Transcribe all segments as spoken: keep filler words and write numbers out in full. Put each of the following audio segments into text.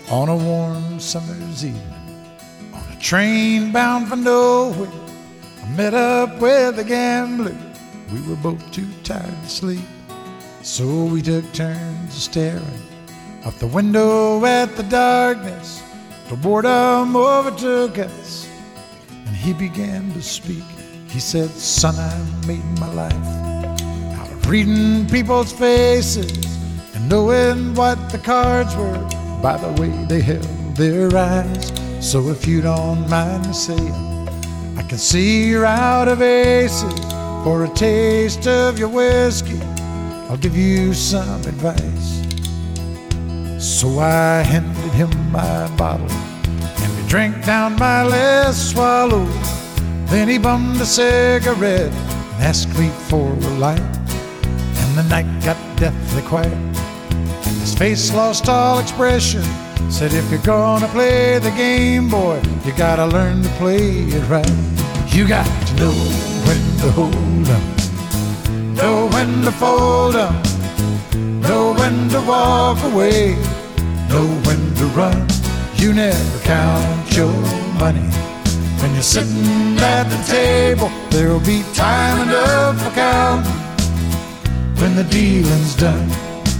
On a warm summer's evening, on a train bound for nowhere, I met up with a gambler. We were both too tired to sleep, so we took turns staring out the window at the darkness till boredom overtook us, and he began to speak. He said, "Son, I made my life out of reading people's faces and knowing what the cards were by the way they held their eyes. So if you don't mind me saying, I can see you're out of aces. For a taste of your whiskey, I'll give you some advice." So I handed him my bottle, and he drank down my last swallow. Then he bummed a cigarette and asked me for a light, and the night got deathly quiet. His face lost all expression. Said, "If you're gonna play the game, boy, you gotta learn to play it right. You got to know when to hold 'em, know when to fold 'em, know when to walk away, know when to run. You never count your money when you're sitting at the table. There'll be time enough for counting when the dealing's done."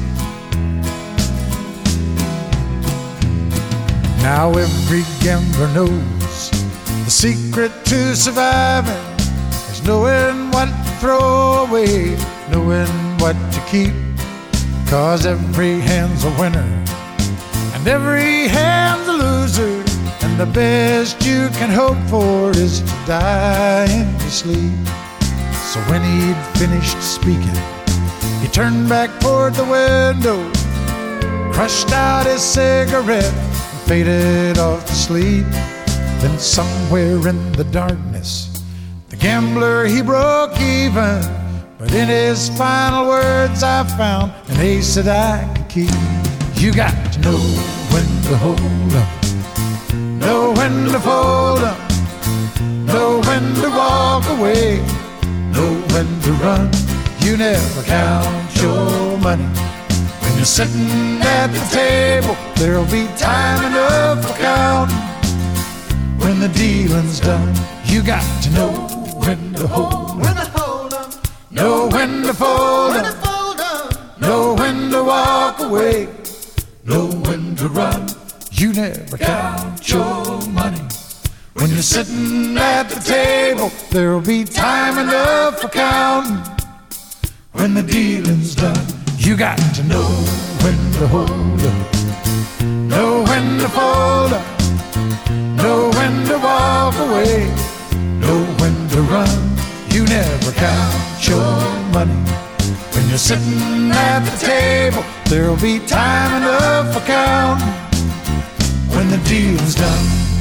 Now every gambler knows the secret to surviving is knowing what to throw away, knowing what to keep. 'Cause every hand's a winner and every hand's a loser, and the best you can hope for is to die in your sleep. So when he'd finished speaking, he turned back toward the window, crushed out his cigarette, faded off to sleep. Then somewhere in the darkness, the gambler, he broke even. But in his final words, I found an ace that I could keep. You got to know when to hold 'em, know when to fold 'em, know when to walk away, know when to run. You never count your money when you're sitting at the table. There'll be time enough for counting when the dealing's done. You got to know when to hold 'em, know when to fold 'em, know when to walk away, know when to run. You never count your money when you're sitting at the table. There'll be time enough for counting when the dealing's done. You got to know when to hold 'em, know when to fold 'em, know when to walk away, know when to run. You never count your money when you're sitting at the table. There'll be time enough for counting when the deal's done.